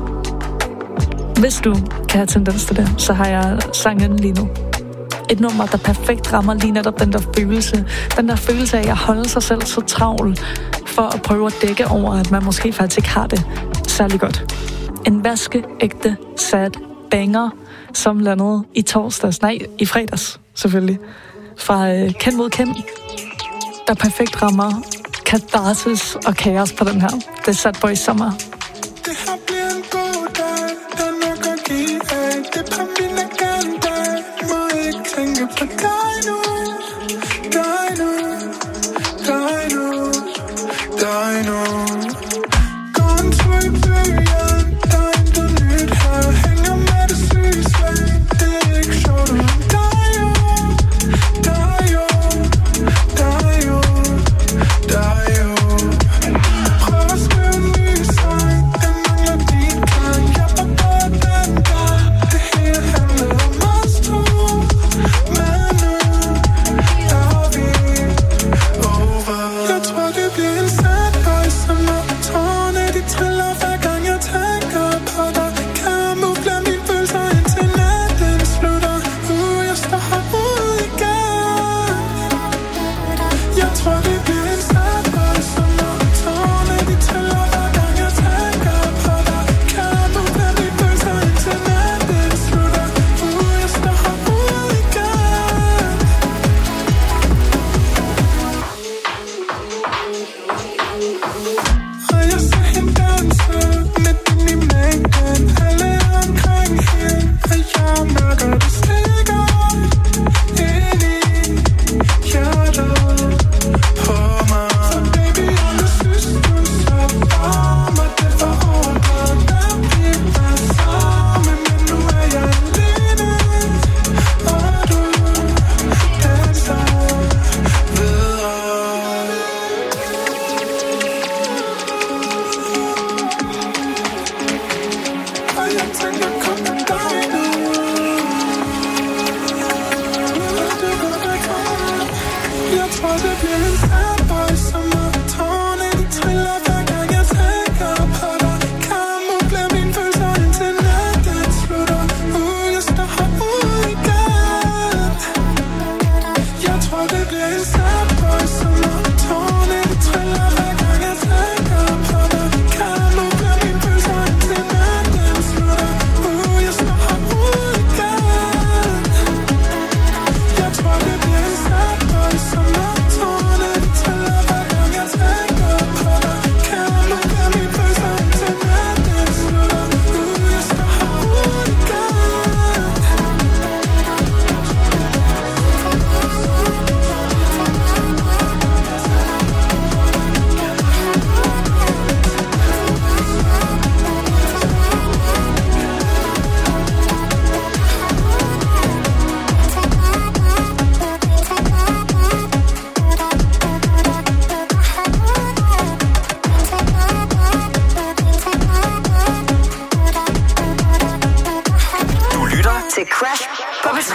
Hvis du kan have tendens til det, så har jeg sangen lige nu. Et nummer, der perfekt rammer lige netop den der følelse. Den der følelse af at holde sig selv så travl, for at prøve at dække over, at man måske faktisk ikke har det særlig godt. En vaskeægte sad banger, som landede i torsdags, nej, i fredags selvfølgelig, fra øh, Ken mod Ken, der perfekt rammer katarsis og kaos på den her. Det er Sad Boy Summer. Det her bliver en god dag, der er nok at give af. Det er på min agenda, må ikke tænke på dig nu. Dig nu, dig nu, dig nu. Gå en tur i byen, der er intet nyt her. Hænger med det syge slag, det er ikke sjovt uden dig jo. Dig jo, dig jo, dig jo. Prøv at skrive en ny sang, den mangler din klang. Jeg var bare den der, det hele handler om os to. Men nu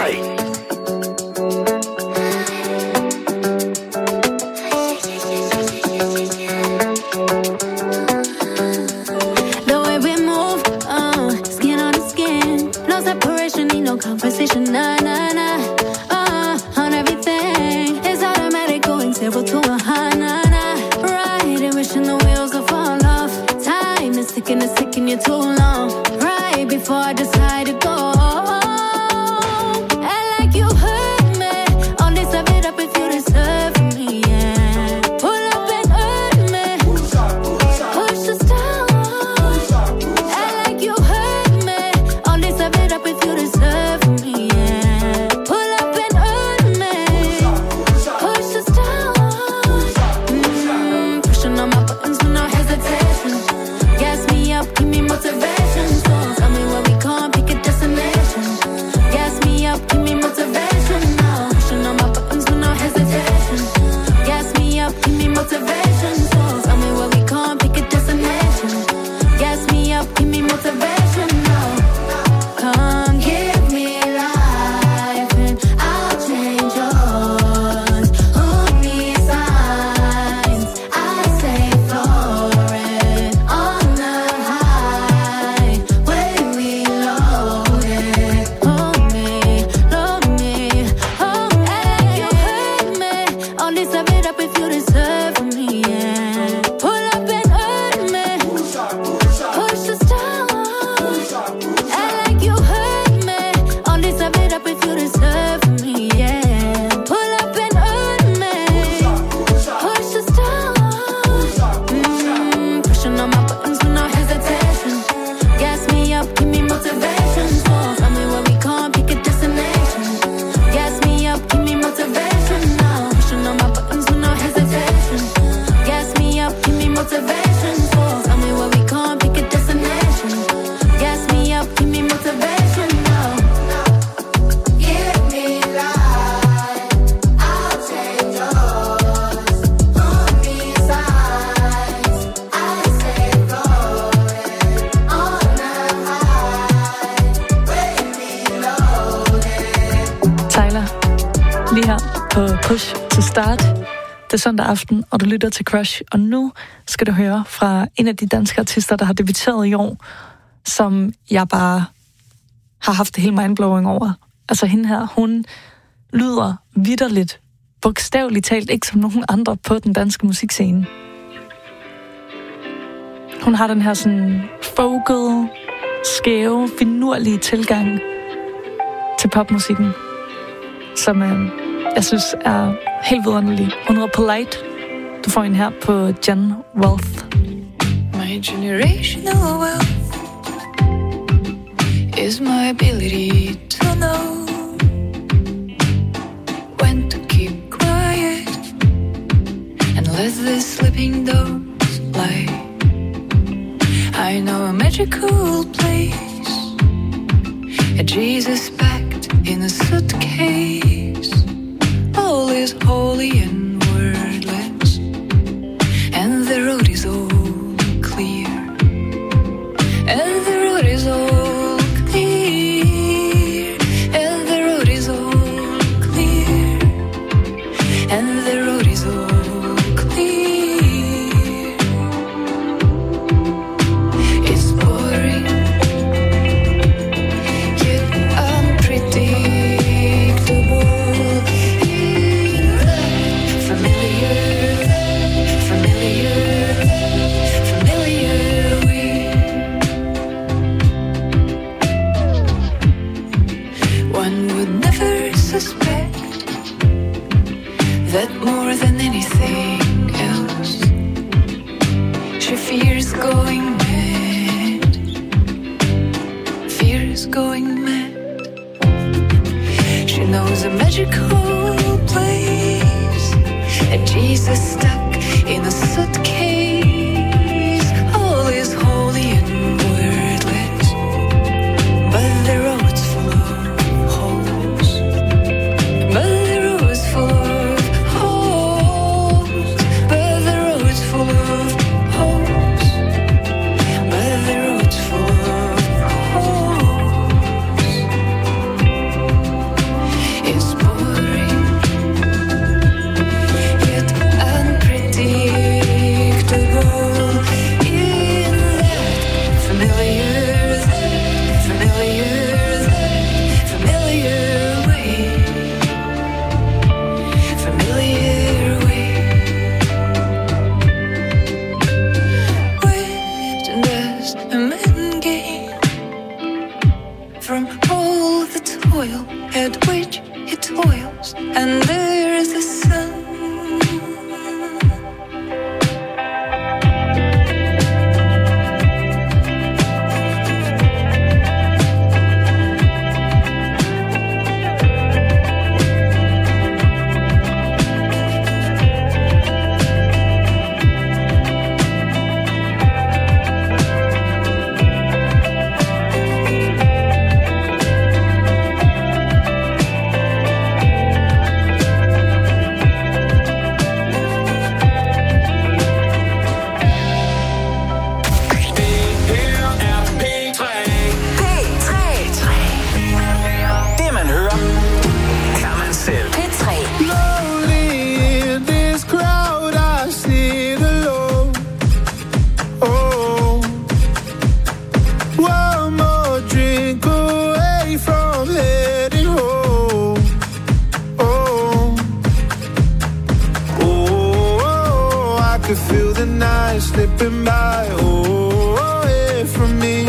The way we move, uh, skin on skin, no separation, need no conversation, nah, nah, nah. Uh, on everything, it's automatic, going zero to a high, nah, nah. Right, and wishing the wheels will fall off. Time is ticking, it's ticking you too long. Right before I decide to go. And like you hurt me, only serve it up if you deserve me, yeah. Pull up and hurt me, push us down. And like you hurt me, only serve it up if you deserve me, yeah. Pull up and hurt me, push us down. Mm, pushing on my buttons with no hesitation. Gas me up, give me motivation. So tell me where we can't pick a destination. Gas me up, give me motivation now. Pushing on my buttons with no hesitation. Gas me up, give me motivation. So tell me where we can't pick a destination. Gas me up, give me motivation now. Come give me life and I'll change yours. Hold me signs, I say florid on the highway we loaded. Hold me, load me, hold me. You hurt me, only serve it up if you deserve me, yeah. Pull up and hurt me, push us down. And like you hurt me, only serve it up if you deserve me, yeah. Pull up and hurt me, push us down. Mm, pushing on my buttons with no hesitation. Gas me up, give me motivation. So tell me where we can't pick a destination. Gas me up, give me motivation now. Pushing on my buttons with no hesitation. Gas me up, give me motivation. So tell me where we can't pick a destination. Gas me up, give me motivation now. Give me life, I'll change yours. Hold me signs, I say florid on the highway we loaded. Tyler, lige her på Push to Start. Det er søndag aften, og du lytter til Crush. Og nu skal du høre fra en af de danske artister, der har debuteret i år, som jeg bare har haft det helt mindblowing over. Altså hende her, hun lyder vitterligt, bogstaveligt talt ikke som nogen andre på den danske musikscene. Hun har den her sådan folkede, skæve, finurlige tilgang til popmusikken, som øh, jeg synes er helt vidunderlig. Hun hedder Polite. Du får en her på Jen Wealth. My generational wealth is my ability to know when to keep quiet and let the sleeping dogs lie. I know a magical place, a Jesus packed in a suitcase. All is holy and wordless, and the road is all clear, and the road is all clear, and the road is all clear, and the road is all clear. It's boring, yet unpredictable. That more than anything else, she fears going mad, fears going mad. She knows a magical place, a Jesus stuck in a suitcase. All is holy and wordless, but the road's full of holes, but the road's full of toils, and there is the sun. Slipping by, oh, away from me.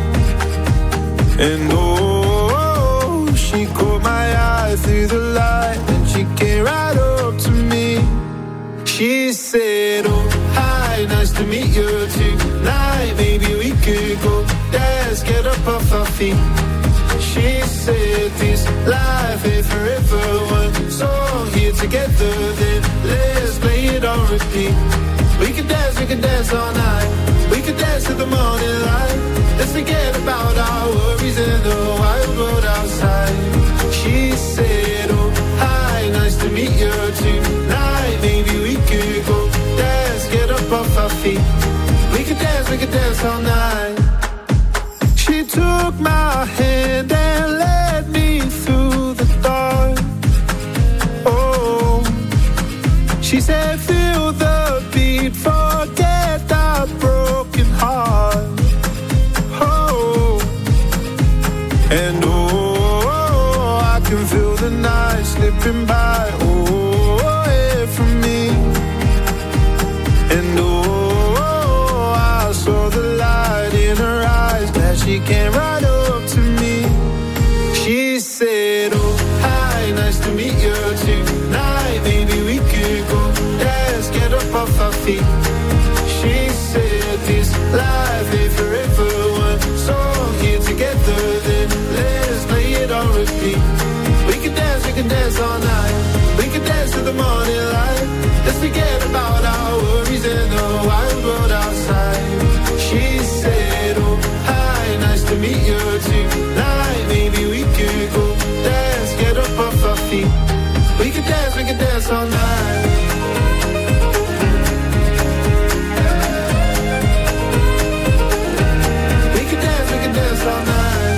And oh, she caught my eye through the light, and she came right up to me. She said, oh, hi, nice to meet you tonight. Maybe we could go dance, get up off our feet. She said, this life ain't forever. One song here together, then let's play it on repeat. We could dance, we could dance all night. We could dance to the morning light. Let's forget about our worries in the wild world outside. She said, oh, hi, nice to meet you tonight. Maybe we could go dance, get up off our feet. We could dance, we could dance all night. She took my hand and led me through the dark. Oh, she said, feel the beat, forget that broken heart. Oh, and oh, I can feel the night slipping by, oh, away from me. And oh, I saw the light in her eyes as she came right up to me. She said, oh, hi, nice to meet you tonight. Maybe we could go dance, get up off our feet. She said, this life ain't forever. One song here together, then let's play it on repeat. We can dance, we can dance all night. We can dance to the morning light. Let's forget about our worries in the wild world outside. She said, oh, hi, nice to meet you tonight. Maybe we could go dance, get up off our feet. We can dance, we can dance all night. We can dance, we can dance all night.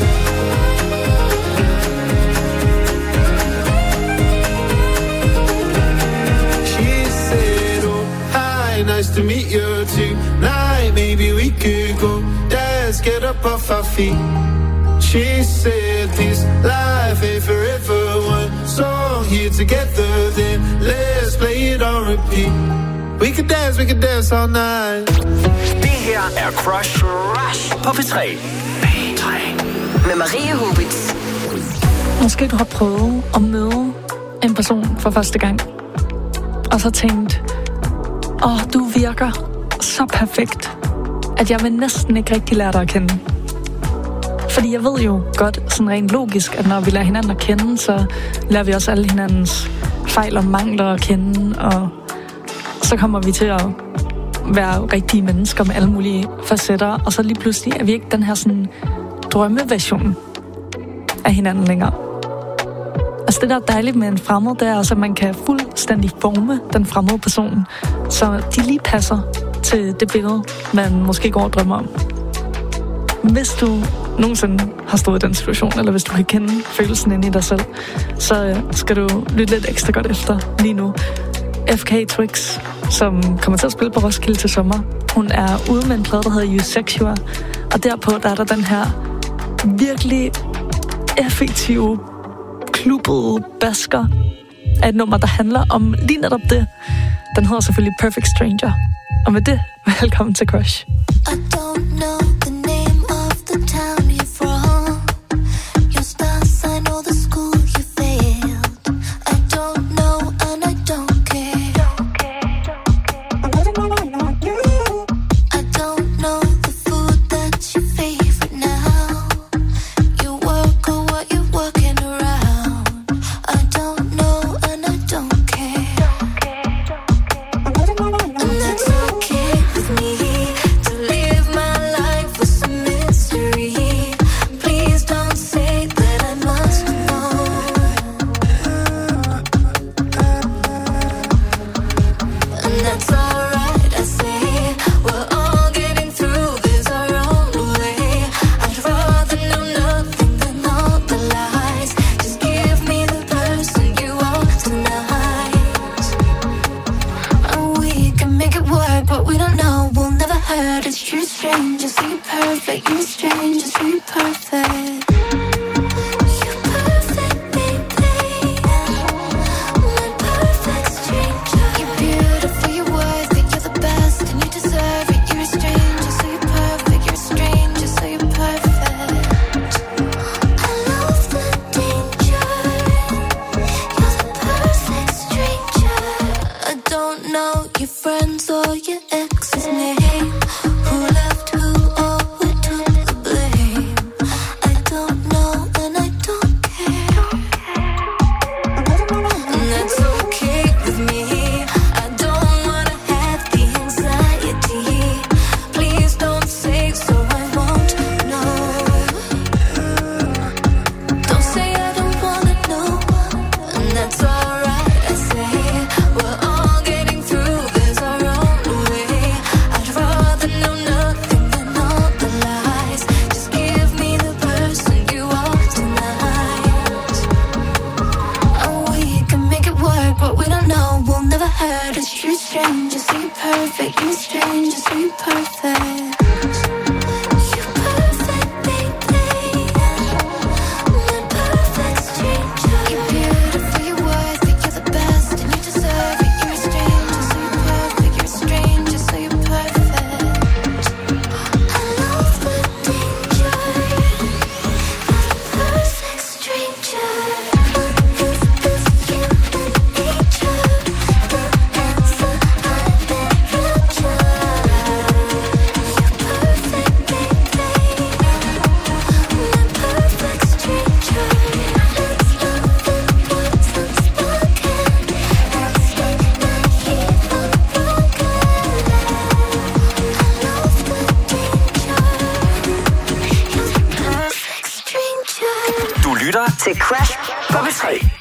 She said, oh, hi, nice to meet you tonight. Maybe we could go dance, get up off our feet. She said, this life ain't forever. One song here together, then let's play it on repeat. We can dance, we can dance all night. Det her er Crush Rush på P tre. P tre. Med Marie Hubitz. Måske du har prøvet at møde en person for første gang, og så tænkt, åh, oh, du virker så perfekt, at jeg vil næsten ikke rigtig lære dig at kende. Fordi jeg ved jo godt, sådan rent logisk, at når vi lærer hinanden at kende, så lærer vi også alle hinandens fejl og mangler at kende, og så kommer vi til at være rigtige mennesker med alle mulige facetter, og så lige pludselig er vi ikke den her sådan drømmeversion af hinanden længere. Altså det, der er dejligt med en fremmed, det er også, at man kan fuldstændig forme den fremmede person, så de lige passer til det billede, man måske går og drømmer om. Hvis du nogensinde har stået i den situation, eller hvis du kan kende følelsen inde i dig selv, så skal du lytte lidt ekstra godt efter lige nu. F K Twigs, som kommer til at spille på Roskilde til sommer, hun er ude med en plade, der hedder You Sexual, og derpå der er der den her virkelig effektive, klubbede basker af et nummer, der handler om lige netop det. Den hedder selvfølgelig Perfect Stranger. Og med det, velkommen til Crush. I don't know the name of the town you're from. Your star sign or the school you failed. a stranger, so you're perfect. You're a stranger, so you're perfect. Friends or your ex's name, who left who or who took the blame. I don't know and I don't care, and that's okay with me. I don't wanna have the anxiety. Please don't say so I won't know. Don't say I don't wanna know, and that's alright. I say we're all getting through. Heard it, you're a stranger, so you're perfect. You're a stranger, so you're perfect. You're perfect, baby. My perfect stranger. You're beautiful, you're worth it. You're the best, and you deserve it. You're a stranger, so you're perfect. You're a stranger, so you're perfect. I love the danger. You're the perfect stranger. Til Crash på P tre.